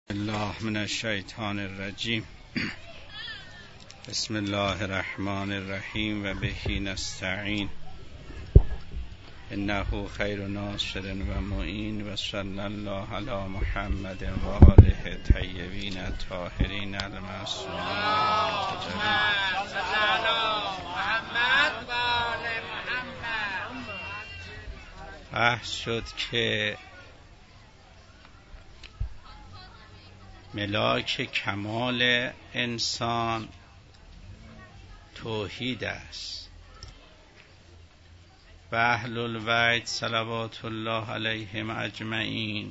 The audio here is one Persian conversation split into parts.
الله من الشیطان الرجیم. بسم الله الرحمن الرحیم و بهی نستعین. انه خیر ناصر و معین و صلی الله علی محمد و آله طیبین الطاهرین المعصومین. بحث شد که ملاک کمال انسان توحید است و اهل البیت صلوات الله علیهم اجمعین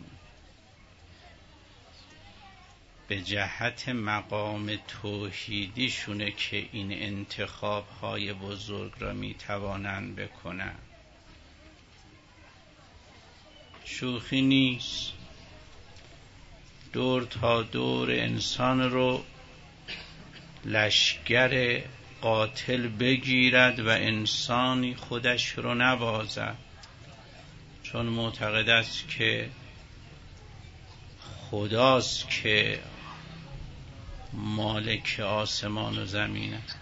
به جهت مقام توحیدی شونه که این انتخاب های بزرگ را می توانند بکنند. شوخی نیست. دور تا دور انسان رو لشگر قاتل بگیرد و انسانی خودش رو نبازد، چون معتقد است که خداست که مالک آسمان و زمین است.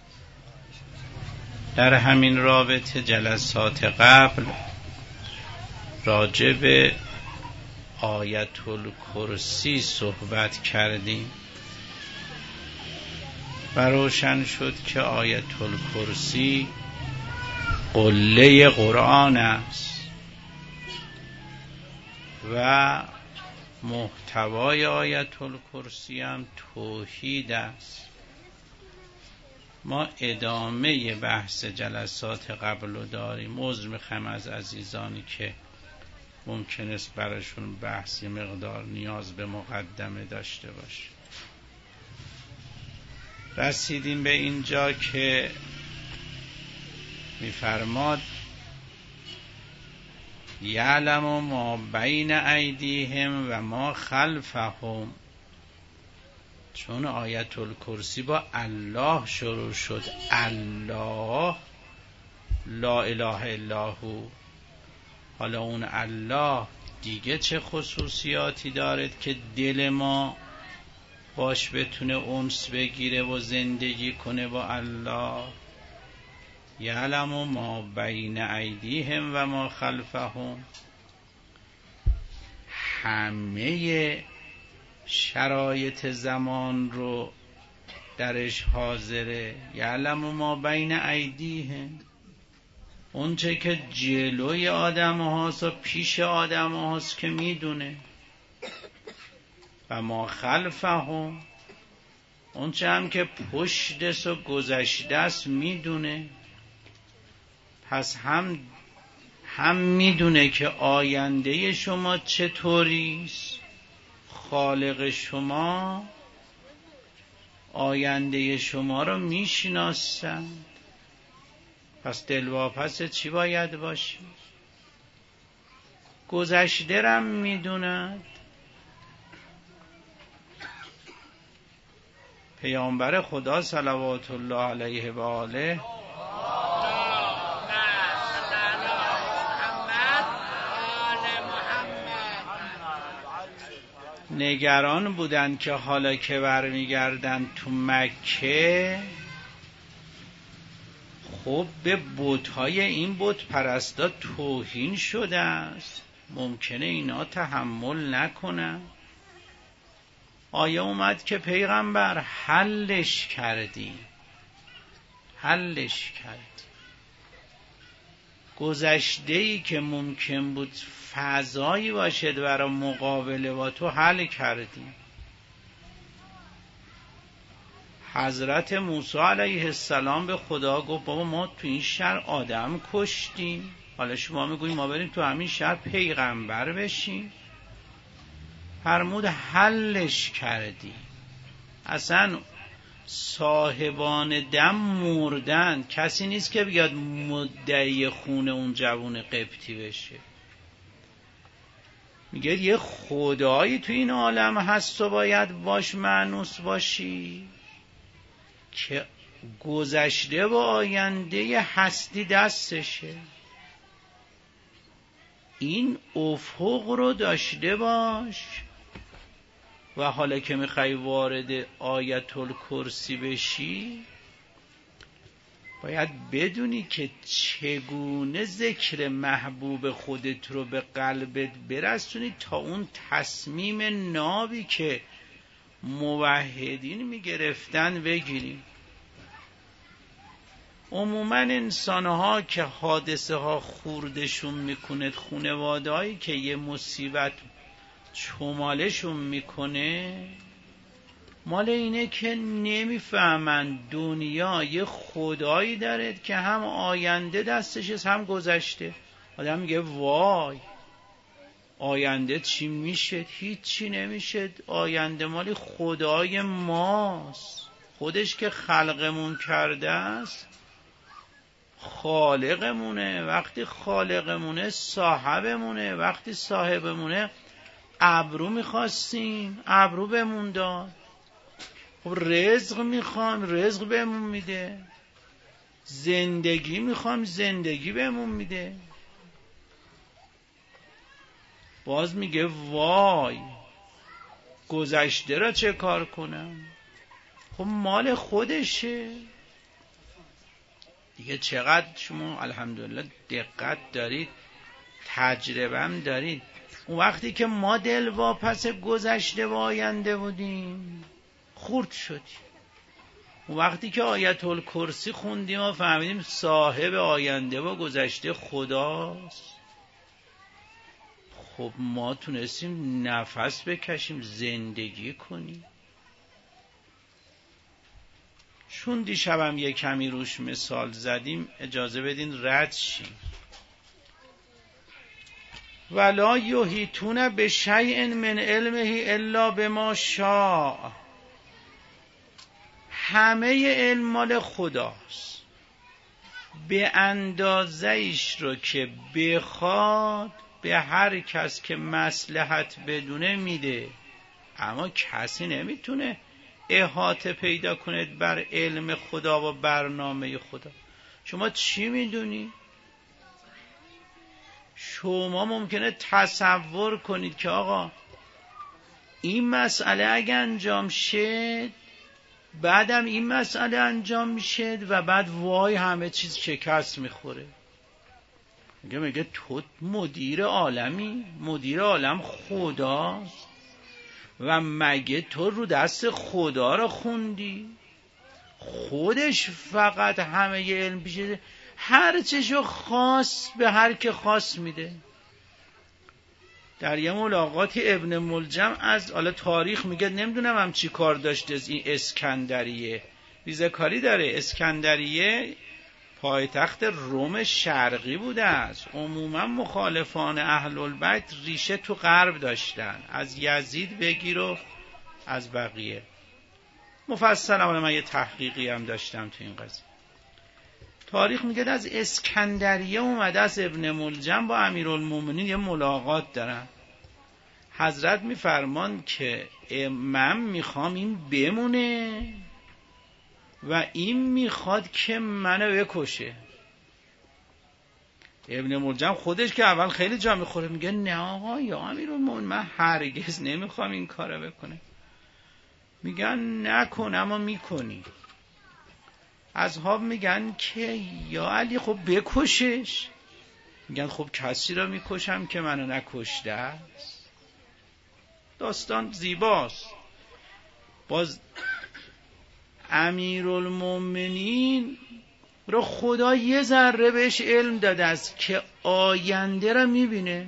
در همین رابطه جلسات قبل راجع به آیت الکرسی صحبت کردیم و روشن شد که آیت الکرسی قله قرآن است و محتوای آیت الکرسی هم توحید است. ما ادامه بحث جلسات قبل رو داریم. عذر می‌خوام از عزیزانی که ممکن است براشون بحثی مقدار نیاز به مقدمه داشته باشه. رسیدیم به اینجا که می‌فرماد یعلم ما بین ایدیهم و ما خلفهم. چون آیت الکرسی با الله شروع شد، الله لا اله الا هو، حالا اون الله دیگه چه خصوصیاتی دارد که دل ما باش بتونه انس بگیره و زندگی کنه با الله؟ یعلم ما بین ایدیهم و ما خلفهم. همه شرایط زمان رو درش حاضره. یعلم ما بین ایدیهم، اون چه که جلوی آدم هاست و پیش آدم هاست که میدونه. و ما خلفهم، اون چه هم که پشت دست و گذشته است میدونه. پس هم میدونه که آینده شما چطوریست. خالق شما آینده شما رو میشناسند. پس دلواپس چی باید باشی؟ گذشته رم میدوند. پیامبر خدا صلوات الله علیه و آله نگران بودند که حالا که برمیگردن تو مکه، خب به بت‌های این بت پرستا توهین شده است، ممکنه اینا تحمل نکنن. آیه اومد که پیغمبر حلش کردی. گذشته‌ای که ممکن بود فضایی باشد برای مقابله با تو حل کردی. حضرت موسی علیه السلام به خدا گفت بابا ما تو این شهر آدم کشتیم، حالا شما میگوییم ما بریم تو همین شهر پیغمبر بشیم. فرمود حلش کردی. اصلا صاحبان دم مردن، کسی نیست که بیاد مدعی خون اون جوون قبطی بشه. میگه یه خدایی تو این عالم هست و باید باش مانوس باشی که گذشته و آینده هستی دستشه. این افق رو داشته باش و حالا که میخوای وارد آیت الکرسی بشی باید بدونی که چگونه ذکر محبوب خودت رو به قلبت برسونی تا اون تصمیم نابی که موحدین میگرفتن بگیریم. عموما انسانها که حادثه ها خوردشون میکنه، خانواده هایی که یه مصیبت چمالشون میکنه، مال اینه که نمیفهمن دنیا یه خدایی داره که هم آینده دستش است هم گذشته. آدم میگه وای آینده چی میشه؟ هیچی نمیشه، آینده مال خدای ماست، خودش که خلقمون کرده است خالقمونه. وقتی خالقمونه صاحبمونه، وقتی صاحبمونه ابرو میخواستیم ابرو بمون داد، خب رزق میخوام رزق بهمون میده، زندگی میخوام زندگی بهمون میده. باز میگه وای گذشته را چه کار کنم؟ خب مال خودشه دیگه. چقدر شما الحمدلله دقت دارید، تجربه هم دارید. اون وقتی که ما دل واپس گذشته و آینده بودیم خورد شدیم. اون وقتی که آیت الکرسی خوندیم و فهمیدیم صاحب آینده و گذشته خداست، خب ما تونستیم نفس بکشیم زندگی کنیم. چون دیشبم یه کمی روش مثال زدیم اجازه بدین رد شیم. ولا یحیطون بشیء من علمه الا بما شاء. همه علم مال خداست، به اندازه‌اش رو که بخواد به هر کس که مصلحت بدونه میده، اما کسی نمیتونه احاطه پیدا کنید بر علم خدا و برنامه خدا. شما چی میدونی؟ شما ممکنه تصور کنید که آقا این مسئله اگه انجام شد بعدم این مسئله انجام میشه و بعد وای همه چیز شکست میخوره. میگه تو مدیر عالمی، مدیر عالم خداست و مگه تو رو دست خدا رو خوندی؟ خودش فقط همه ی علم پیشه، هر چیشو خاص به هر که خاص میده. در یه ملاقاتی ابن ملجم از حالا تاریخ میگه نمیدونم هم چی کار داشته از این اسکندریه، ریزه‌کاری داره. اسکندریه پایتخت روم شرقی بوده است. عموما مخالفان اهل البیت ریشه تو غرب داشتن، از یزید بگیر و از بقیه. مفصل من یه تحقیقی هم داشتم تو این قضیه. تاریخ میگه از اسکندریه اومده از ابن ملجم با امیرالمومنین یه ملاقات دارن. حضرت میفرمان که من میخوام این بمونه و این میخواد که منو بکشه. ابن ملجم خودش که اول خیلی جا میخوره میگه نه آقا یا امیرالمومنین من هرگز نمیخوام این کارو بکنه. میگن نکن اما میکنی. اصحاب میگن که یا علی خب بکشش. میگن خب کسی را میکشم که منو نکشته است. داستان زیباست. باز امیرالمومنین رو خدا یه ذره بهش علم داده است که آینده را میبینه.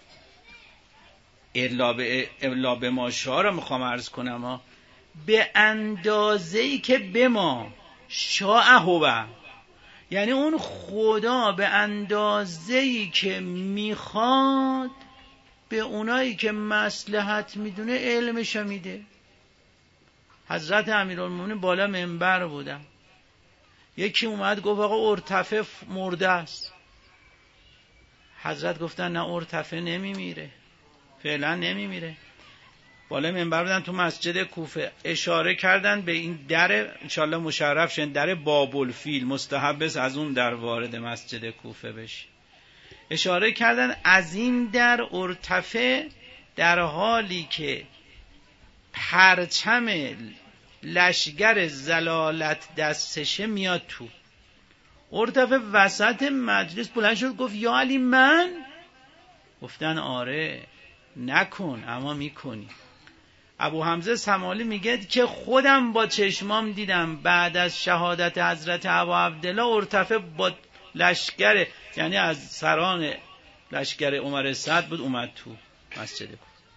الا به ما شاء را میخوام عرض کنم به اندازه‌ای که به ما شاء هو، یعنی اون خدا به اندازه‌ای که میخواد به اونایی که مصلحت میدونه علمش میده. حضرت امیرالمومنین بالا منبر بودن، یکی اومد گفت آقا ارتفه مرده است. حضرت گفتن نه ارتفه نمیمیره، فعلا نمیمیره. بالا منبر بودن تو مسجد کوفه، اشاره کردن به این در، انشالله مشرف شن، در باب‌الفیل، مستحب است از اون در وارد مسجد کوفه بشی. اشاره کردن از این در ارتفه در حالی که پرچم لشگر زلالت دستشه میاد تو. ارتفع وسط مجلس بلند شد گفت یا علی من؟ گفتن آره نکن اما میکنی. ابو حمزه سمالی میگه که خودم با چشمام دیدم بعد از شهادت حضرت ابا عبدالله ارتفع با لشگر، یعنی از سران لشگر عمر سعد بود، اومد تو مسجد.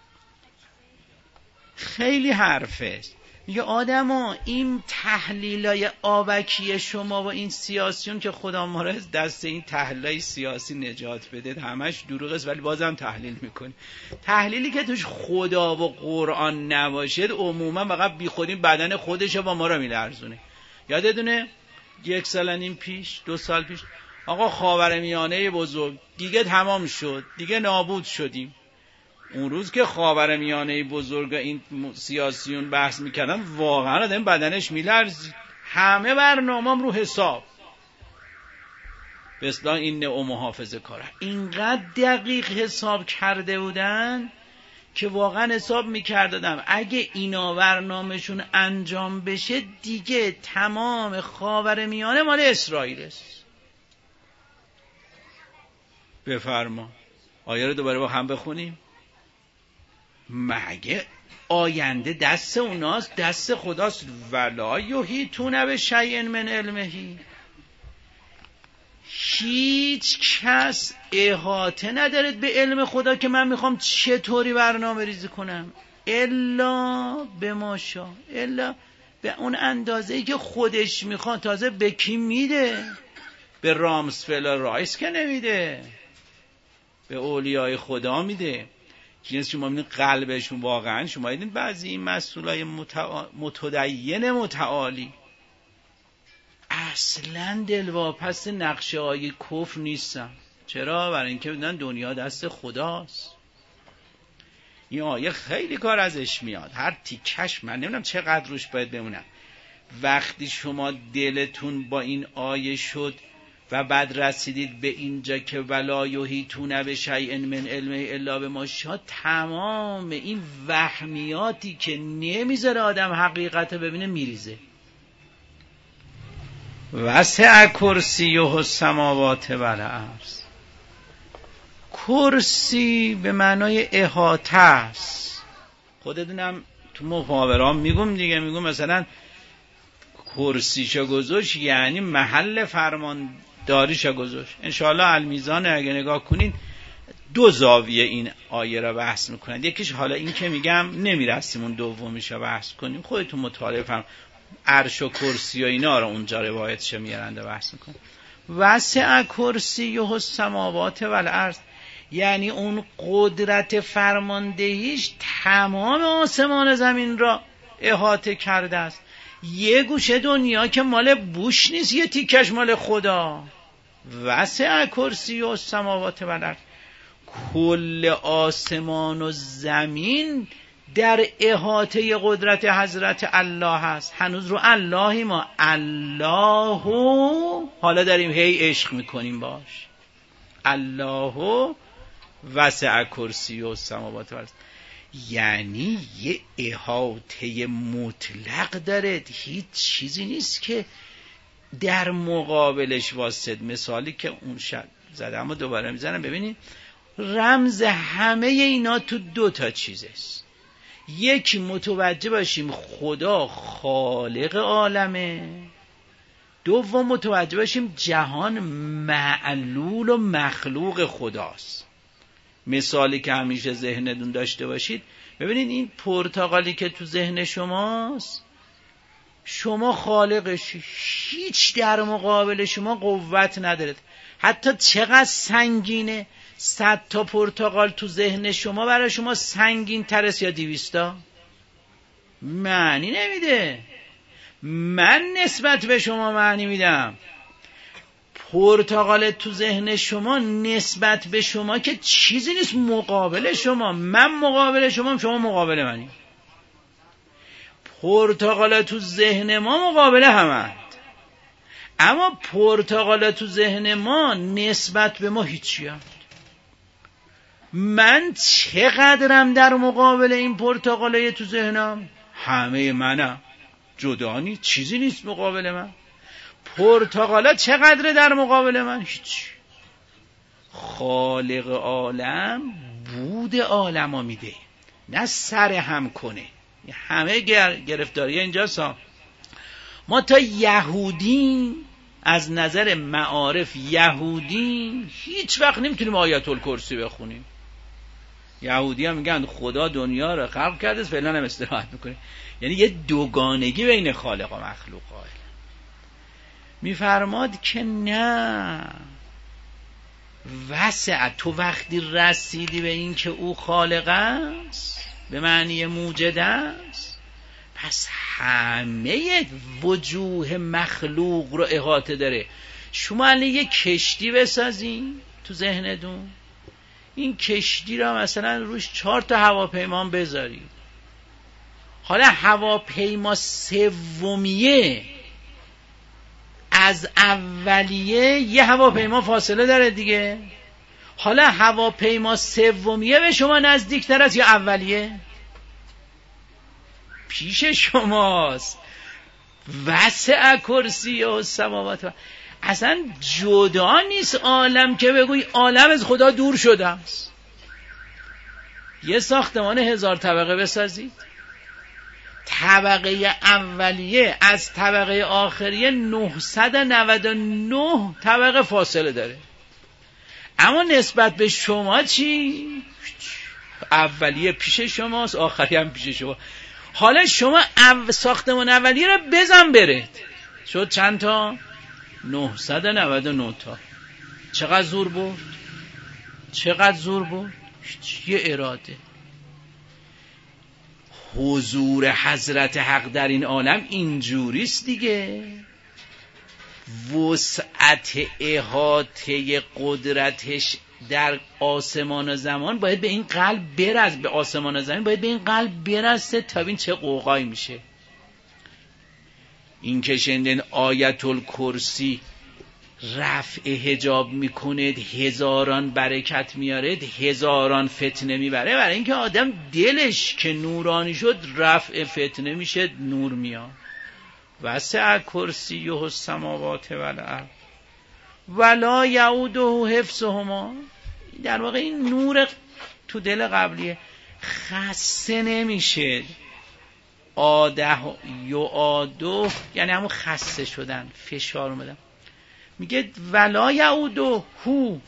خیلی حرفه. میگه آدما این تحلیلای آبکی شما و این سیاسیون که خدا ما را از دست این تحلیلای سیاسی نجات بده، همش دروغ است ولی بازم تحلیل میکنی. تحلیلی که توش خدا و قرآن نباشه عموما فقط بی خودی بدن خودش با ما را میلرزونه. یادتونه 1 سال و نیم پیش 2 سال پیش آقا خاورمیانه بزرگ دیگه تمام شد، دیگه نابود شدیم. اون روز که خاورمیانه بزرگ این سیاسیون بحث میکردن واقعا آدم بدنش میلرزید. همه برنامه‌ام رو حساب به اصطلاح این نوع محافظه کاره اینقدر دقیق حساب کرده بودن که واقعا حساب میکردم اگه اینا برنامهشون انجام بشه دیگه تمام خاورمیانه مال اسرائیل است. بفرما آیه رو دوباره با هم بخونیم. مگه آینده دست اوناست؟ دست خداست. ولا یحیطون بشیء من علمه، هیچ کس احاطه ندارد به علم خدا که من میخوام چطوری برنامه ریزی کنم الا به ما شاء، الا به اون اندازه‌ای که خودش میخواد. تازه به کی میده؟ به رامسفلد رایس که نمیده، به اولیای خدا میده. جنس شما میدین قلبشون واقعا، شما دیدین بعضی این مسئولای متدین متعالی اصلا دلواپس نقشه های کفر نیستن. چرا؟ برای اینکه بدن دنیا دست خداست. این آیه خیلی کار ازش میاد، هر تیکش من نمیدونم چقدر روش باید بمونم. وقتی شما دلتون با این آیه شد و بعد رسیدید به اینجا که ولا یحیطون بشیء من علمه الا بما شاء، تمام این وهمیاتی که نمیذاره آدم حقیقت ببینه میریزه. وسع کرسیه السماوات والارض. کرسی به معنای احاطه است. خودتونم تو محاورام میگم دیگه، میگم مثلا کرسیشو گذاشت یعنی محل فرمانداریشو گذاشت. انشاءالله المیزان اگه نگاه کنین 2 زاویه این آیه را بحث میکنند. یکیش حالا این که میگم نمیرسیم اون دومیشو بحث کنیم، خودتون مطالعه فرم. عرش و کرسی و اینا رو اونجا روایتش میارند و بحث میکنن. وسع کرسیه السماوات والارض یعنی اون قدرت فرماندهیش تمام آسمان زمین را احاطه کرده است. یه گوشه دنیا که مال بوش نیست، یه تیکش مال خدا. وسع کرسیه السماوات والارض، کل آسمان و زمین در احاطه قدرت حضرت الله هست. هنوز رو اللهی ما الله حالا داریم هی عشق میکنیم باش. الله وسع کرسیه السماوات والارض یعنی یه احاطه مطلق داره، هیچ چیزی نیست که در مقابلش واسد. مثالی که اون شب زده اما دوباره میزنم ببینید، رمز همه اینا تو 2 چیز است. یکی متوجه باشیم خدا خالق عالمه، دوم متوجه باشیم جهان معلول و مخلوق خداست. مثالی که همیشه ذهنتون داشته باشید، ببینید این پرتقالی که تو ذهن شماست، شما خالقش، هیچ در مقابل شما قوت ندارد. حتی چقدر سنگینه، 100 تا پرتقال تو ذهن شما برای شما سنگین ترست یا 200 تا؟ معنی نمیده. من نسبت به شما معنی میدم. پرتقال تو ذهن شما نسبت به شما که چیزی نیست، مقابل شما. من مقابل شما، شما مقابل منی. پرتقال تو ذهن ما مقابل همند، اما پرتقال تو ذهن ما نسبت به ما هیچی هم. من چقدرم در مقابل این پرتقالای تو ذهنم؟ همه منم، جدا نیست، چیزی نیست مقابل من. پرتقالا چقدر در مقابل من؟ هیچ. خالق عالم بود عالمو میده، نه سر هم کنه. همه گرفتاری اینجاست. ما تا یهودی از نظر معارف یهودی هیچ وقت نمیتونیم آیت الکرسی بخونیم. یهودی ها میگن خدا دنیا رو خلق کرده، فعلا هم استراحت میکنه. یعنی یه دوگانگی بین خالق و مخلوق قائل. میفرماد که نه، وسع، تو وقتی رسیدی به این که او خالق است به معنی موجد است، پس همه وجوه مخلوق رو احاطه داره. شما الان یک کشتی بسازین تو ذهنتون، این کشتی را مثلا روش 4 تا هواپیما بذارید. حالا هواپیما سومیه از اولیه یه هواپیما فاصله داره دیگه. حالا هواپیما سومیه به شما نزدیکتر است یا اولیه؟ پیش شماست. وسع کرسی السماوات. اصلا جدا نیست عالم که بگوی عالم از خدا دور شده است. یه ساختمان 1000 طبقه بسازید، طبقه اولیه از طبقه آخریه 999 طبقه فاصله داره، اما نسبت به شما چی؟ اولیه پیش شماست، آخری هم پیش شما. حالا شما ساختمان اولیه رو بزن برید، شد چند تا؟ 999 تا. چقدر زور بود؟ چقدر زور بود؟ یه اراده. حضور حضرت حق در این عالم اینجوریست دیگه. وسعت احاطه قدرتش در آسمان و زمان باید به این قلب برسه، به آسمان و زمین باید به این قلب برسه تا ببین چه قوقایی میشه. این که شنیدن آیت الکرسی رفع حجاب میکنه، هزاران برکت میاره، هزاران فتنه میبره. برای اینکه آدم دلش که نورانی شد رفع فتنه میشه، نور میاد. وسع کرسیه السماوات والارض ولا یعوده حفظهما. در واقع این نور تو دل قبلیه، خسته نمیشه. آده یعاده یعنی همون خسته شدن، فشار اومدن. میگه ولا یعوده هو،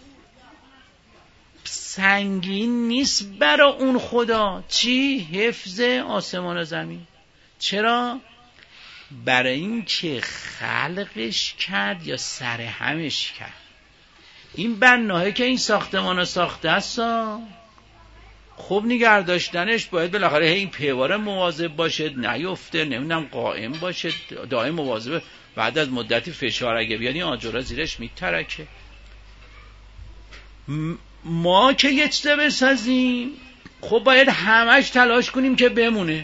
سنگین نیست برای اون خدا چی؟ حفظ آسمان و زمین. چرا؟ برای این که خلقش کرد یا سرهمش کرد. این بناهی که این ساختمان رو ساخته است، خوب نگه داشتنش باید بالاخره این پیواره مواظب باشه، نیفته، نمیدونم قائم باشه، دائم مواظبه. بعد از مدتی فشار اگه بیاد این آجرها زیرش میترکه. ما که یه چیزه بسازیم خب باید همش تلاش کنیم که بمونه.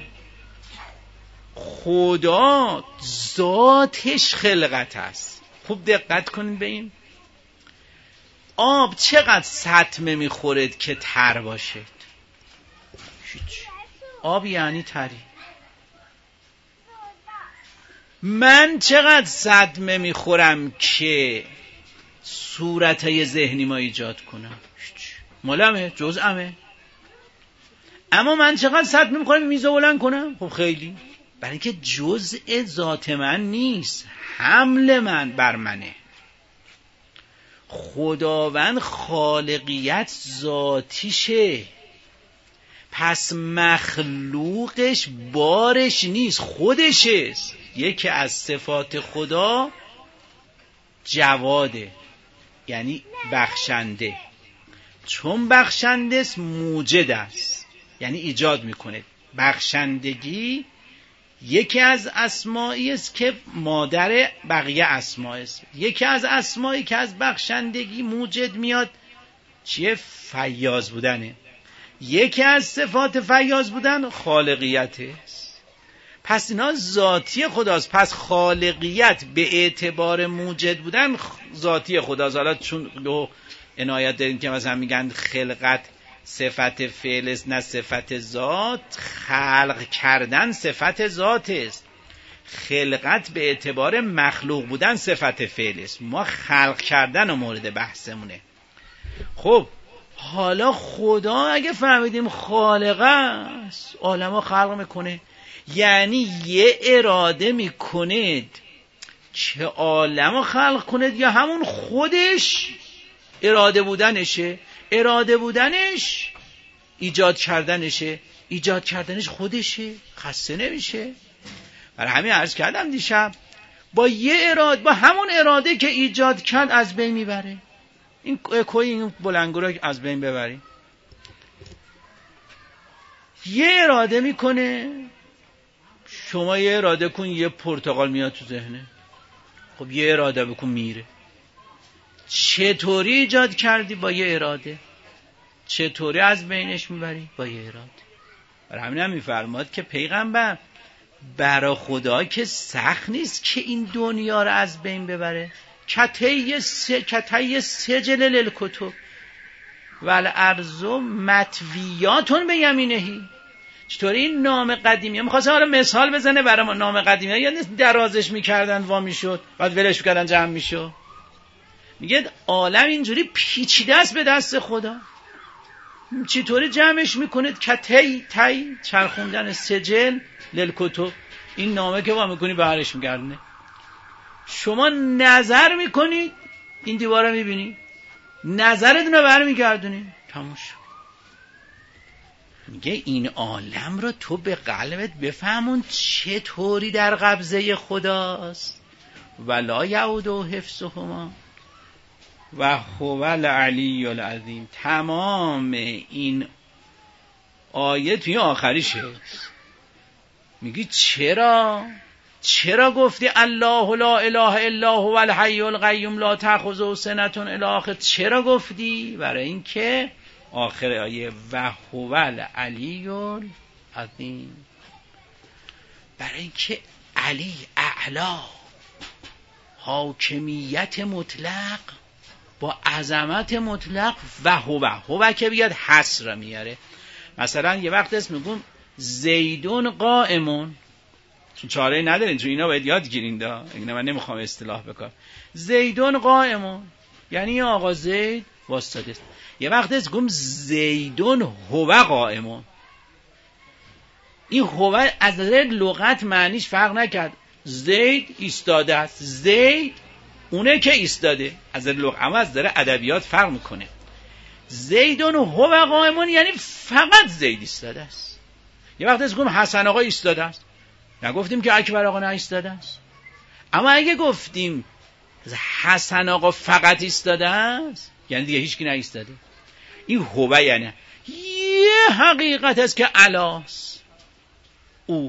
خدا ذاتش خلقت است. خوب دقت کنید به این. آب چقدر سطمه میخورد که تر باشه؟ آب یعنی تری. من چقدر صدمه میخورم که صورتای ذهنی ما ایجاد کنم؟ مالمه، جزءمه. اما من چقدر صدمه میخورم میزو بلند کنم؟ خب خیلی. برای اینکه جزء ذات من نیست، حمل من بر منه. خداوند خالقیت ذاتیشه، پس مخلوقش بارش نیست، خودشه. یکی از صفات خدا جواده، یعنی بخشنده. چون بخشنده است موجد است، یعنی ایجاد میکنه. بخشندگی یکی از اسمایی است که مادر بقیه اسما است. یکی از اسمایی که از بخشندگی موجد میاد چیه؟ فیاض بودنه. یکی از صفات فیاض بودن خالقیت است. پس اینا ذاتی خداست. پس خالقیت به اعتبار موجد بودن ذاتی خداست. حالا چون عنایت داریم که مثلا میگن خلقت صفت فعل است نه صفت ذات، خلق کردن صفت ذات است. خلقت به اعتبار مخلوق بودن صفت فعل است، ما خلق کردن و مورد بحثمونه. خب حالا خدا اگه فهمیدیم خالق است، عالمو خلق میکنه، یعنی یه اراده میکنه که عالمو خلق کنه یا همون خودش اراده بودنشه؟ اراده بودنش ایجاد کردنشه، ایجاد کردنش خودشه، خسته نمیشه. برای همین عرض کردم دیشب با یه اراده، با همون اراده که ایجاد کرد از بین میبره. این کوی این بلنگو رو از بین ببریم. یه اراده میکنه، شما یه اراده کن یه پرتقال میاد تو ذهنه، خب یه اراده بکن میره. چطوری ایجاد کردی؟ با یه اراده. چطوری از بینش میبری؟ با یه اراده. برای همین هم میفرماد که پیغمبر برای خدا که سخت نیست که این دنیا رو از بین ببره. کتی سجل للکتب والارض مطویاتون به یمینهی. چطوری این نام قدیمی می‌خواسته حالا مثال بزنه برای ما. نام قدیمی یا درازش میکردن وا میشد، بعد ولش میکردن جمع میشد. میگه عالم اینجوری پیچیده است به دست خدا. چطوری جمعش میکنید؟ کتی چرخوندن سجل للکتب، این نامه که وا میکنی بهرش میگردونه. شما نظر میکنید این دیواره میبینی، نظرتون رو برمیگردونید، تموم شد. میگه این عالم رو تو به قلبت بفهمون چطوری در قبضه خداست. ولا یعود حفظهما و هو العلی العظیم. تمام این آیه توی آخریشه. میگی چرا گفتی الله لا اله الا هو الحی القیوم لا تأخذه سنة الی آخر؟ چرا گفتی؟ برای اینکه آخر آیه و هو العلی العظیم، برای اینکه علی اعلا، حاکمیت مطلق با عظمت مطلق. و هو که بیاد حصر میاره. مثلا یه وقت اسم میگم زیدون قائمون، چون چاره ندارین، چون اینا باید یاد گیرین دا، اینا من نمیخوام اصطلاح بکنم. زیدون قائمون یعنی آقا زید واسطه است. یه وقت اسم میگم زیدون هو قائمون. این هو از نظر لغت معنیش فرق نکرد. زید ایستاده است، زید اونه که ایستاده از نظر لغت، اما از نظر ادبیات فرق میکنه. زیدون هو قائمون یعنی فقط زید ایستاده است. یه وقت از گفتم حسن آقا ایستاده است، نگفتیم که اکبر آقا نه ایستاده است. اما اگه گفتیم حسن آقا فقط ایستاده است یعنی دیگه هیچ کی نه ایستاده. این هو یعنی یه حقیقت است که علاست، او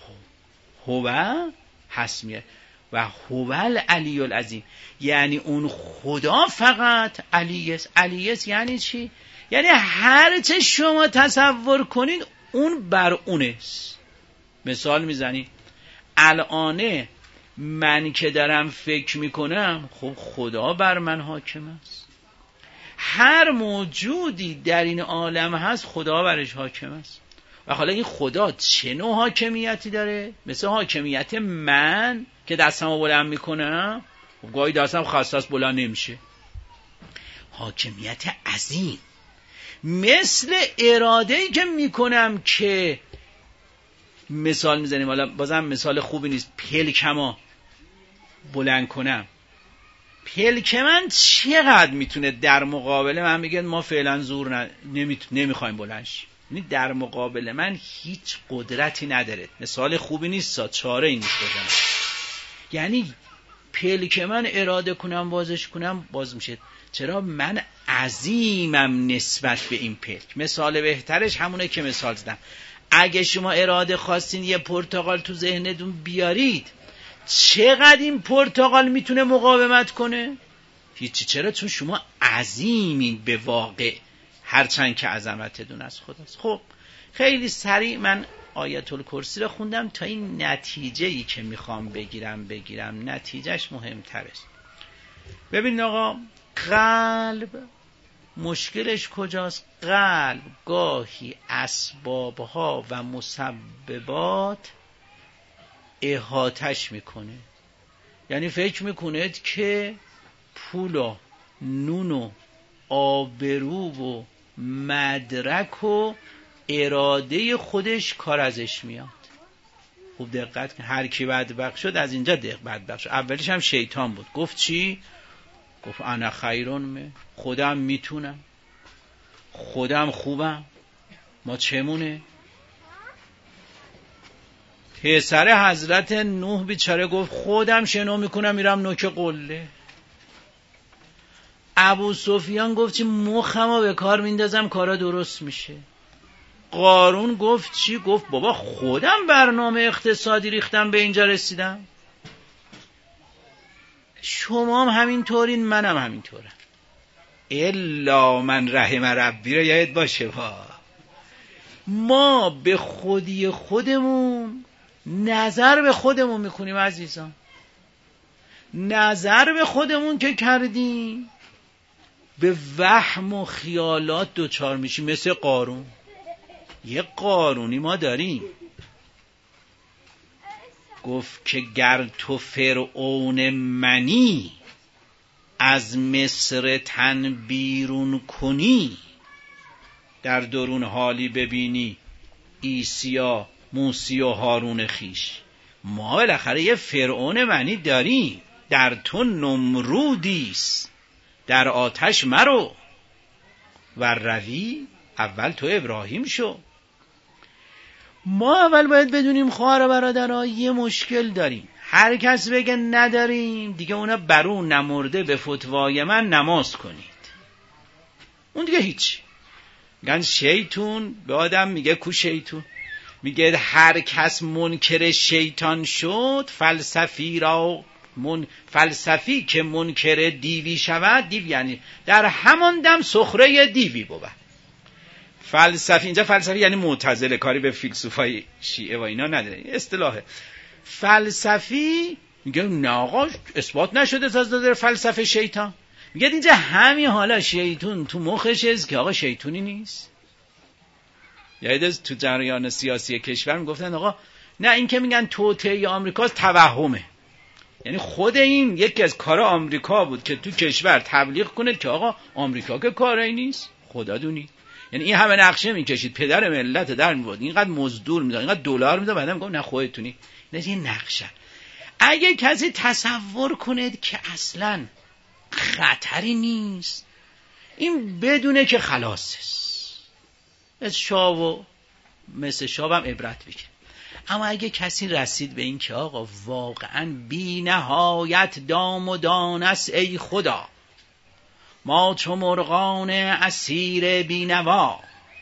هو حسمیه و هو العلی العظیم، یعنی اون خدا فقط علی است. علی است یعنی چی؟ یعنی هر چه شما تصور کنید اون بر اونست. مثال میزنی الان من که دارم فکر میکنم، خب خدا بر من حاکم است. هر موجودی در این عالم هست خدا برش حاکم است. و حالا این خدا چه نوع حاکمیتی داره؟ مثل حاکمیت من که دستمو بلند میکنم، خب گاهی دستم خسته است بلند نمیشه. حاکمیت عظیم مثل اراده‌ای که میکنم که مثال میزنیم، حالا بازم مثال خوبی نیست، پلکما بلند کنم. پلک من چقدر میتونه در مقابل من بگه ما فعلا زور نمیخوایم بلند شیم، یعنی در مقابل من هیچ قدرتی نداره. مثال خوبی نیست، چاره این نیست بزنم. یعنی پلک من اراده کنم بازش کنم باز میشه. چرا؟ من عظیمم نسبت به این پلک. مثال بهترش همونه که مثال زدم. اگه شما اراده خواستین یه پرتقال تو ذهنتون بیارید، چقدر این پرتقال میتونه مقاومت کنه؟ هیچی. چرا؟ چون شما عظیمین به واقع، هرچند که عظمتتون از خداست. خب خیلی سریع من آیت الکرسی رو خوندم تا این نتیجه‌ای که میخوام بگیرم نتیجهش مهمتره. ببین آقا، قلب مشکلش کجاست؟ قلب گاهی اسبابها و مسببات احاطش میکنه. یعنی فکر میکند که پول و نون و آبرو و مدرک و اراده خودش کار ازش میاد. خوب دقت کن، هر کی بدبخت شد از اینجا بدبخت شد. اولیش هم شیطان بود. گفت چی؟ گفت انا خیرون، خودم میتونم، خودم خوبم، ما چمونه؟ پسر حضرت نوح بیچاره گفت خودم شنا میکنم میرم نوک قله. ابو سفیان گفت چی؟ مخمو به کار میندازم کارا درست میشه. قارون گفت چی؟ گفت بابا خودم برنامه اقتصادی ریختم به اینجا رسیدم. شما هم همینطورین، منم همینطورم. الا من رحم ربی رو یاد باشه. ما به خودی خودمون نظر به خودمون میکنیم عزیزان. نظر به خودمون که کردیم به وهم و خیالات دوچار میشیم. مثل قارون. یه قارونی ما داریم گفت که گر تو فرعون منی از مصر تن بیرون کنی، در درون حالی ببینی عیسی موسی و هارون خیش. ما بالاخره یه فرعون منی داریم. در تو نمرودیست در آتش مرو و روی اول تو ابراهیم شو. ما اول باید بدونیم خواهر برادرها یه مشکل داریم. هر کس بگه نداریم دیگه اونا برو نمرده به فتوای من نماز کنید. اون دیگه هیچ. میگن شیطون به آدم میگه کو شیطون. میگه هر کس منکر شیطان شد فلسفی که منکر دیوی شود. دیو یعنی در همان دم سخره دیوی بود. فلسفی اینجا فلسفی یعنی معتزله، کاری به فیلسوفای شیعه و اینا نداره، اصطلاحه. فلسفی میگه نه آقا اثبات نشده از نظر فلسفه شیطان. میگه اینجا همین حالا شیطون تو مخش است که آقا شیطونی نیست. یعنی تو جریان سیاسی کشور میگفتن آقا نه این که میگن توطئه آمریکاست توهمه. یعنی خود این یکی از کارا آمریکا بود که تو کشور تبلیغ کنه که آقا آمریکا که کاری نیست، خدا دونی. یعنی این همه نقشه میکشید، پدر ملت در میبود، اینقدر مزدور میداد، اینقدر دلار میداد، بعدم گفت نه خودتونی. این نقشه. اگه کسی تصور کنید که اصلا خطری نیست، این بدونه که خلاص است. مثل شاب هم عبرت بگیر. اما اگه کسی رسید به این که آقا واقعا بی نهایت دام و دانست ای خدا، ما چو مرغان اسیر بینوا،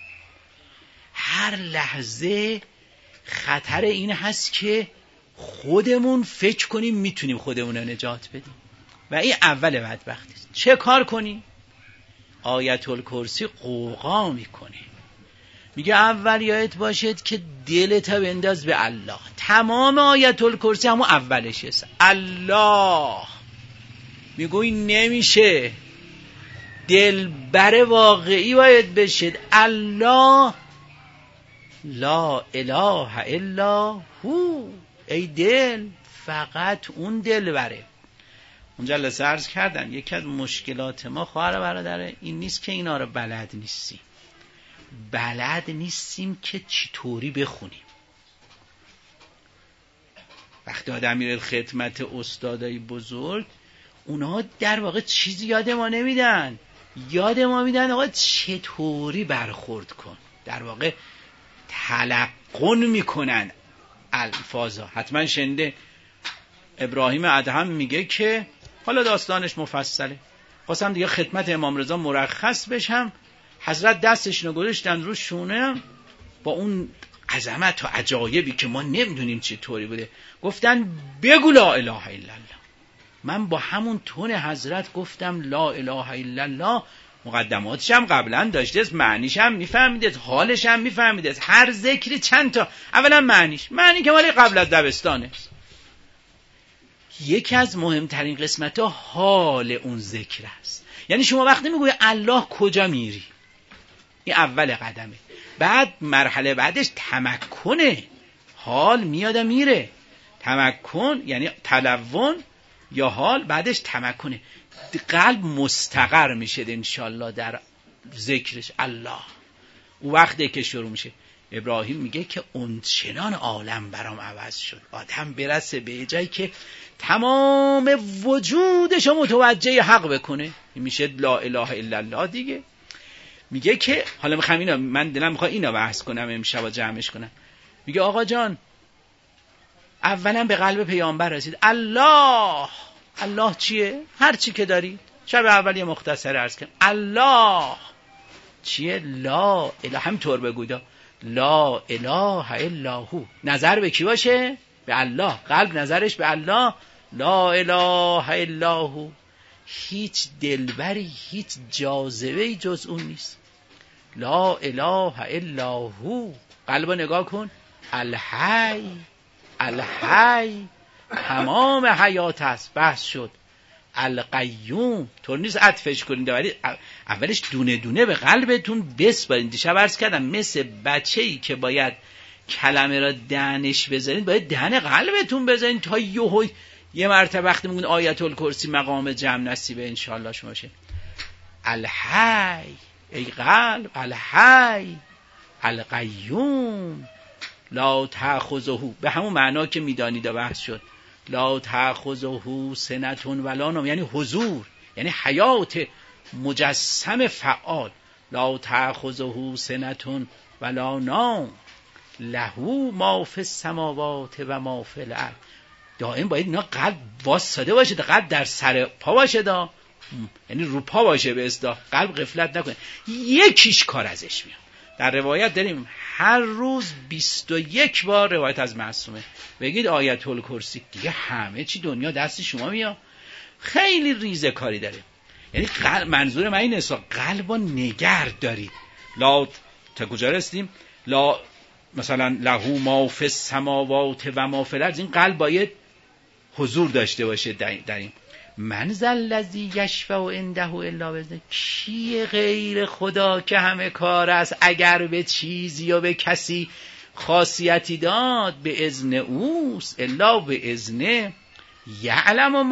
هر لحظه خطر این هست که خودمون فکر کنیم میتونیم خودمون رو نجات بدیم و این اول بدبختی است. چه کار کنیم؟ آیت الکرسی قوقا میکنه، میگه اول یادت باشد که دلت بنداز به الله. تمام آیت الکرسی همون اولش است. الله میگوی نمیشه، دلبر واقعی باید بشید. الله لا اله الا هو. ای دل فقط اون دلبره. اونجا لسه عرض کردم یکی از مشکلات ما خواهر برادره این نیست که اینا رو بلد نیستیم. بلد نیستیم که چطوری بخونیم. وقتی آدم میره خدمت استادای بزرگ، اونها در واقع چیزی یاد ما نمیدن، یاد ما میدن آقا چطوری برخورد کن. در واقع تلقن میکنن الفاظا. حتما شنیده ابراهیم ادهم میگه که حالا داستانش مفصله، خواستم دیگه خدمت امام رضا مرخص بشم، حضرت دستشون رو گذاشتن رو شونه با اون عظمت و عجایبی که ما نمیدونیم چطوری بوده، گفتن بگو لا اله الا الله. من با همون تون حضرت گفتم لا اله الا الله. مقدماتش هم قبلا داشته، معنیش هم میفهمیده، حالش هم میفهمیده، هر ذکری چند تا. اولا معنی که مال قبل از دبستانه. یکی از مهمترین قسمت ها حال اون ذکر است. یعنی شما وقتی میگوی الله کجا میری، این اول قدمه. بعد مرحله بعدش تمکنه، حال میاد میره. تمکن یعنی تلون یا حال، بعدش تمکنه. قلب مستقر میشه انشالله در ذکرش الله. او وقتی که شروع میشه، ابراهیم میگه که اون چنان عالم برام عوض شد، آدم برسه به جایی که تمام وجودش رو متوجه حق بکنه، این میشه لا اله الا الله دیگه. میگه که حالا میخوام اینا، من دلم میخواد اینا بحث کنم امشب جمعش کنم. میگه آقا جان اولا به قلب پیامبر رسید. الله چیه؟ هر چی که داری. شب اول یه مختصر عرض کنم. الله چیه؟ لا اله، همینطور بگوید لا اله الا هو. نظر به کی باشه؟ به الله. قلب نظرش به الله. لا اله الا هو. هیچ دلبری، هیچ جاذبه‌ای جز اون نیست. لا اله الا هو. قلبو نگاه کن. الحی، الحی تمام حیات است. بحث شد. القیوم طور نیست عطفش کنید، ولی اولش دونه دونه به قلبتون بسپارید. دیشب عرض کردم مثل بچه‌ای که باید کلمه را دهنش بذارید، باید دهن قلبتون بذارید تا یه مرتبه وقتی میگن آیت الکرسی مقام جمع نصیب انشاءالله شما شه. الحی، ای قلب، الحی القیوم لا تأخذه، به همون معنا که میدانید بحث شد. لا تأخذه سنة ولا نوم، یعنی حضور، یعنی حیات مجسم فعال. لا تأخذه سنة ولا نوم له ما فی السماوات و ما فی الارض. دائم باید اینا قلب واسطه باشه، قلب در سر پا باشه، یعنی رو پا باشه به اصطلاح، قلب غفلت نکنه. یکیش کار ازش میاد. در روایت داریم هر روز 21 بار روایت از معصومه بگید آیت الکرسی، دیگه همه چی دنیا دست شما میاد. خیلی ریزه کاری داره. یعنی منظور من این است قلبو نگر دارید. لا تا کجا رسیدیم؟ لا مثلا له ما فی السماوات و ما فی الارض، این قلب باید حضور داشته باشه در این. من ذا الذی یشفع عنده الا باذنه، کی غیر خدا که همه کار است، اگر به چیزی یا به کسی خاصیتی داد به اذن اوست، الا به اذنه. یعلم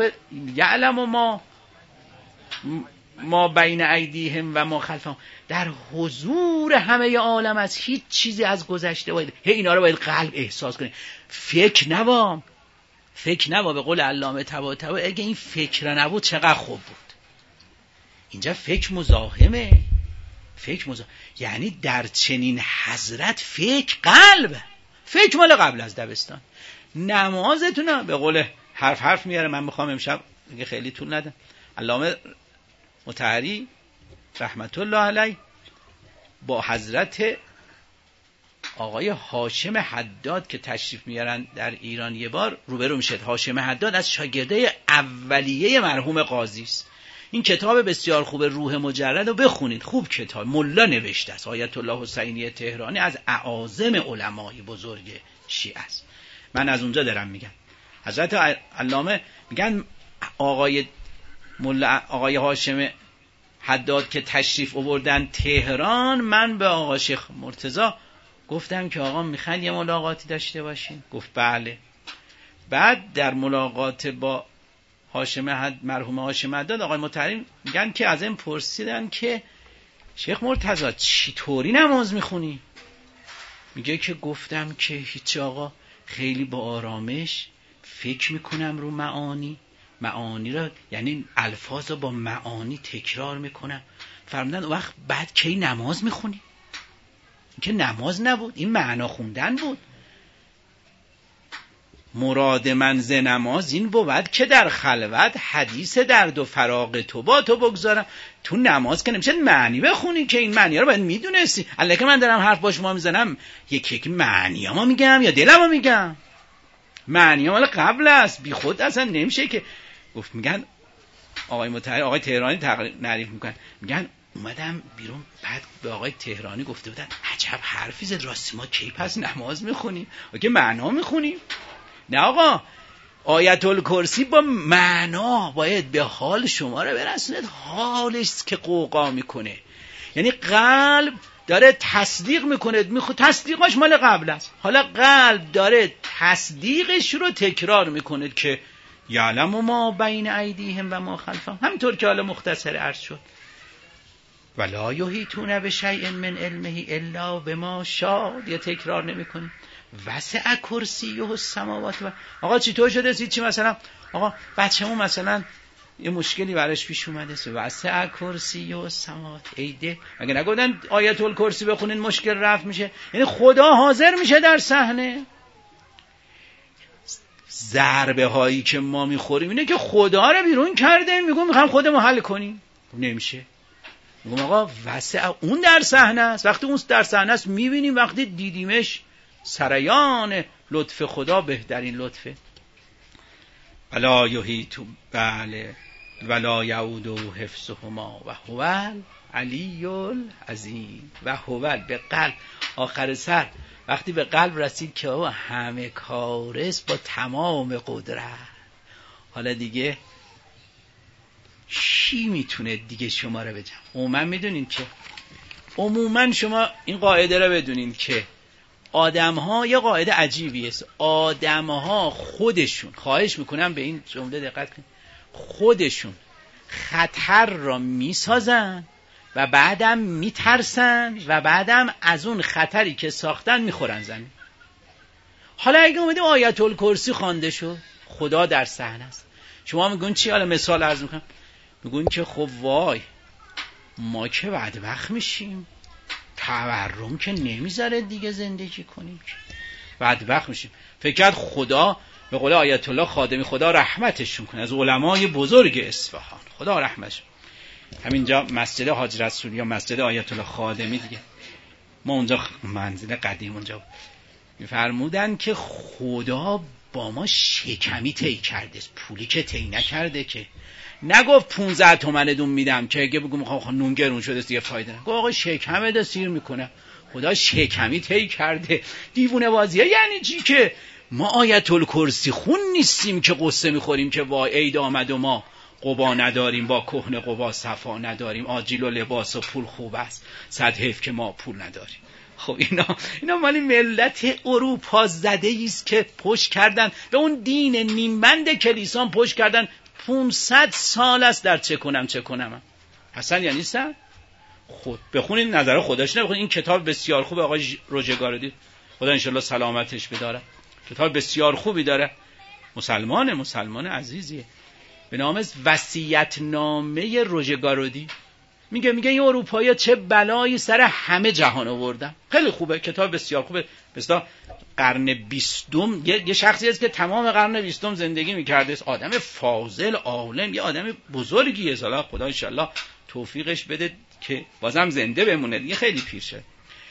ما بین ایدیهم و ما خلفهم، در حضور همه عالم از هیچ چیزی از گذشته باید اینا رو باید قلب احساس کنه. فکر نوا به قول علامه طباطبایی، اگه این فکر نبود چقدر خوب بود. اینجا فکر مزاحمه. یعنی در چنین حضرت فکر مال قبل از دبستان. نمازتون به قول حرف میاره. من میخوام امشب دیگه خیلی طول ندم، علامه مطهری رحمت الله علیه با حضرت آقای هاشم حداد که تشریف میارن در ایران یه بار روبرو میشه. هاشم حداد از شاگرده اولیه مرحوم قاضی است. این کتاب بسیار خوب روح مجرد رو بخونید، خوب کتاب، ملا نوشته است. آیت الله حسینی تهرانی از اعاظم علمای بزرگ شیعه است. من از اونجا دارم میگم. حضرت علامه میگن آقای هاشم حداد که تشریف آوردن تهران، من به آقا شیخ مرتضی گفتم که آقا میخواین یه ملاقاتی داشته باشین؟ گفت بله. بعد در ملاقات با مرحوم هاشم حداد، آقای مطهری میگن که از این پرسیدن که شیخ مرتضی چطوری نماز میخونی؟ میگه که گفتم که هیچ آقا، خیلی با آرامش فکر میکنم رو معانی را، یعنی الفاظ رو با معانی تکرار میکنم. فرمودن وقت بعد کی نماز میخونی؟ که نماز نبود، این معنا خوندن بود. مراد من ز نماز این بود که در خلوت حدیث درد و فراق تو با تو بگذارم. تو نماز که نمیشه معنی بخونی که این معنی ها رو باید میدونستی. البته من دارم حرف با شما میزنم یکی معنی ها میگم یا دلم ها میگم، معنی ها مال قبل است، بی خود اصلا نمیشه که گفت. میگن آقای مطهری، آقای تهرانی تعریف میکنن، میگن اومدم بیرون، بعد به آقای تهرانی گفته بودن عجب حرفی زد، راستی ما کی پس نماز میخونیم؟ که معنا میخونیم؟ نه آقا، آیت الکرسی با معنا باید به حال شما رو برسوند. حالش که قوقا میکنه، یعنی قلب داره تصدیق میکنه، تصدیقش مال قبل است، حالا قلب داره تصدیقش رو تکرار میکنه که یعلم ما بین ایدیهم و ما خلفهم، همینطور که حالا مختصر عرض شد. ولا یحیطون بشیء من علمه الا بما شاء، یه تکرار نمیکنه. وسع کرسیه السماوات و آقا چطور شده چی مثلا آقا بچه‌مون مثلا یه مشکلی براش پیش اومده، وسع کرسیه السماوات، ایده اگه نگفتن آیت الکرسی بخونین مشکل رفع میشه، یعنی خدا حاضر میشه در صحنه. ضربه هایی که ما میخوریم اینه که خدا رو بیرون کرده، میگم میخوام خودمون حل کنیم، نمیشه. میگم آقا وسع، اون در صحنه است. وقتی اون در صحنه است میبینیم، وقتی دیدیمش سریان لطف خدا بهترین لطفه. ولا یحیطون، بله، ولا یعوده حفظهما و هو العلی العظیم. و هو به قلب، آخر سر وقتی به قلب رسید که او همه کارست با تمام قدرت، حالا دیگه چی میتونه دیگه شما رو بجم؟ عموما میدونین که عموما شما این قاعده رو بدونین که آدم‌ها، یه قاعده عجیبیه است، آدم‌ها خودشون، خواهش میکنم به این جمله دقت کنید، خودشون خطر را میسازن و بعدم میترسن و بعدم از اون خطری که ساختن میخورن زمین. حالا اگه اومده آیت الکرسی خوانده شد، خدا در صحنه است، شما میگون چی؟ حالا مثال عرض میکنم، میگون که خب وای ما که بدبخت میشیم، تورم که نمیذاره دیگه زندگی کنیم، بدبخت میشیم. فکر کرد خدا به قول آیت الله خادمی خدا رحمتشون کنه، از علمای بزرگ اصفهان خدا رحمتشون. همینجا مسجد حاج رسول یا مسجد آیت الله خادمی دیگه، ما اونجا منزل قدیم اونجا میفرمودن که خدا با ما شکمی طی کرده، پولی که طی نکرده، که نگفت 15 تومن دون میدم که اگه بگم خب نون گرون شده دیگه فایده نه، گفت آقا شکمه ده سیر میکنه، خدا شکمی طی کرده. دیوونه بازیه یعنی چی؟ که ما آیت الکرسی خون نیستیم که قصه میخوریم که وای عید آمد و ما قبا نداریم، با کهنه قبا صفا نداریم، آجیل و لباس و پول خوب است، صد حیف که ما پول نداریم. خب اینا مالی ملت اروپا زده است که پشت کردن به اون دین نیمبند کلیسان، پشت کردن 500 سال است در چه کنم حسن یا نیستن. خود بخونید نظر خودش، نبخونید. این کتاب بسیار خوب آقای روژگاردی، خدا انشالله سلامتش بداره، کتاب بسیار خوبی داره، مسلمان عزیزیه، به نام وصیت‌نامه روژگاردی. میگه این اروپایی‌ها چه بلایی سر همه جهان آوردن. خیلی خوبه، کتاب بسیار خوبه. مثلا قرن 20 یه شخصی است که تمام قرن 20 زندگی میکرده، آدم فاضل، عالم، یه آدم بزرگیه، حالا خدا ان شاء الله توفیقش بده که بازم زنده بمونه، دیگه خیلی پیر شد.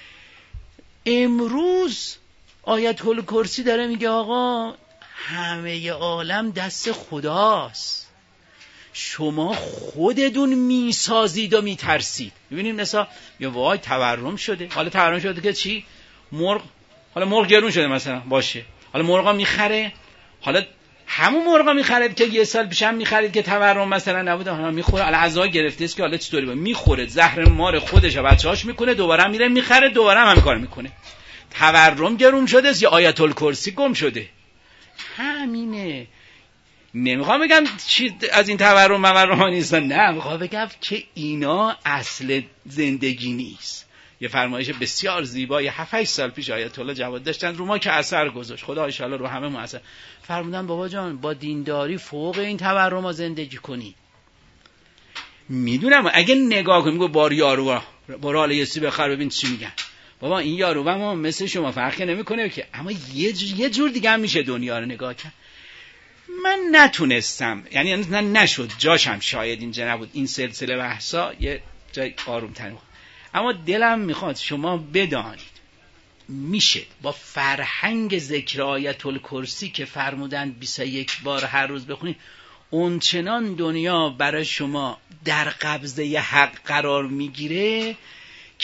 امروز آیت الکرسی داره میگه آقا همه عالم دست خداست، شما خودتون میسازید و میترسید. ببینیم مثلا یا وای تورم شده، حالا تورم شده که چی؟ مرغ گرون شده مثلا، باشه، حالا مرغا میخره، حالا همون مرغا میخرید که یه سال پیشم میخرید که تورم مثلا نبوده، حالا میخوره، حالا عزا گرفته است که حالا چطوری میخوره، زهر مار خودش و بچه‌هاش میکنه، دوباره میره میخره، دوباره هم کار میکنه. تورم گرون شده است یا آیت الکرسی گم شده؟ همینه. نمیخوام بگم چی از این تورم نیستن، نه، میخوام بگم که اینا اصل زندگی نیست. یه فرمایش بسیار زیبای 7-8 سال پیش آیت الله جواد داشتن رو ما که اثر گذاشت، خدا ان شاءالله رو همه ما اثر. فرمودن بابا جان با دینداری فوق این تورم زندگی کنی. میدونم اگه نگاه کنیم میگه بار یارو برای یه سی بخر ببین چی میگن، بابا این یارو ما مثل شما فرقی نمیکنه که، اما یه جور دیگه هم میشه دنیا رو نگاه کرد. من نتونستم، یعنی نشد جاشم، شاید اینجا نبود این سلسله بحثا یه جای آروم‌تر، اما دلم میخواد شما بدانید میشه با فرهنگ ذکر آیت الکرسی که فرمودن 21 بار هر روز بخونید، اونچنان دنیا برای شما در قبضه حق قرار میگیره که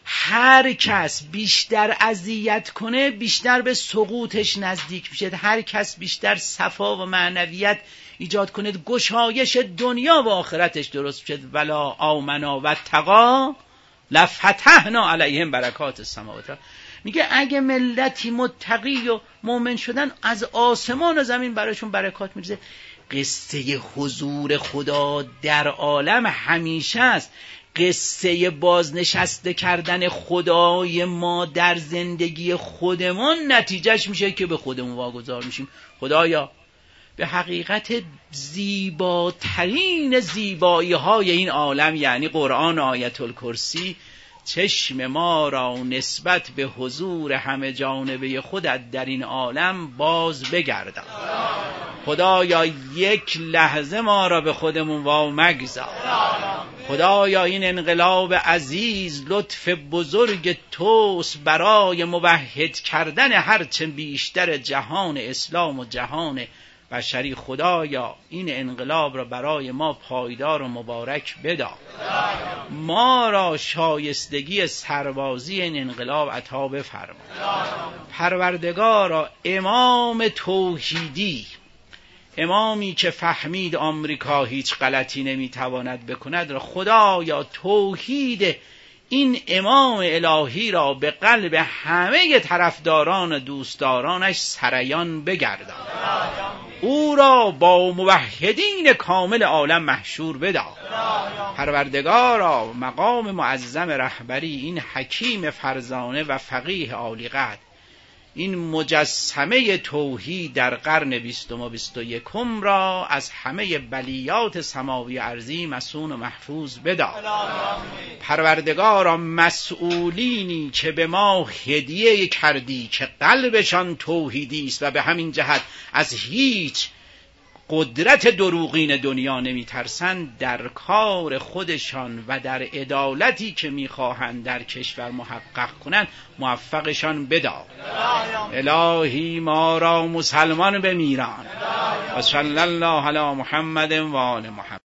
هر کس بیشتر اذیت کنه بیشتر به سقوطش نزدیک میشه. هر کس بیشتر صفا و معنویت ایجاد کنه گشایش دنیا و آخرتش درست شد. ولا آمنا و تقا لفتحنا علیهم برکات السماوات. میگه اگه ملتی متقی و مؤمن شدن از آسمان و زمین براشون برکات میرسه. قصه حضور خدا در عالم همیشه است. قصه بازنشسته کردن خدای ما در زندگی خودمون نتیجهش میشه که به خودمون واگذار میشیم. خدایا به حقیقت زیباترین زیبایی های این عالم یعنی قرآن آیت الکرسی چشم ما را نسبت به حضور همه جانبه خودت در این عالم باز بگردان. خدایا یک لحظه ما را به خودمون وا مگذار. خدایا این انقلاب عزیز لطف بزرگ توست برای موحد کردن هرچه بیشتر جهان اسلام و جهان بشری. خدایا این انقلاب را برای ما پایدار و مبارک بدار. ما را شایستگی سربازی این انقلاب عطا بفرما. پروردگارا امام توحیدی، امامی که فهمید آمریکا هیچ غلطی نمیتواند بکند را خدایا توحید این امام الهی را به قلب همه طرفداران و دوستدارانش سریان بگردان. او را با موحدین کامل عالم محشور بدار. پروردگارا مقام معظم رهبری این حکیم فرزانه و فقیه عالی قدر، این مجسمه توحید در قرن 20 و 21 را از همه بلیات سماوی ارضی مصون و محفوظ بدار. پروردگارا مسئولینی که به ما هدیه کردی که قلبشان توحیدی است و به همین جهت از هیچ قدرت دروغین دنیا نمی ترسند، در کار خودشان و در عدالتی که می خواهند در کشور محقق کنند موفقشان بدار. الهی ما را مسلمان بمیران. و صلی الله علی محمد و آل محمد.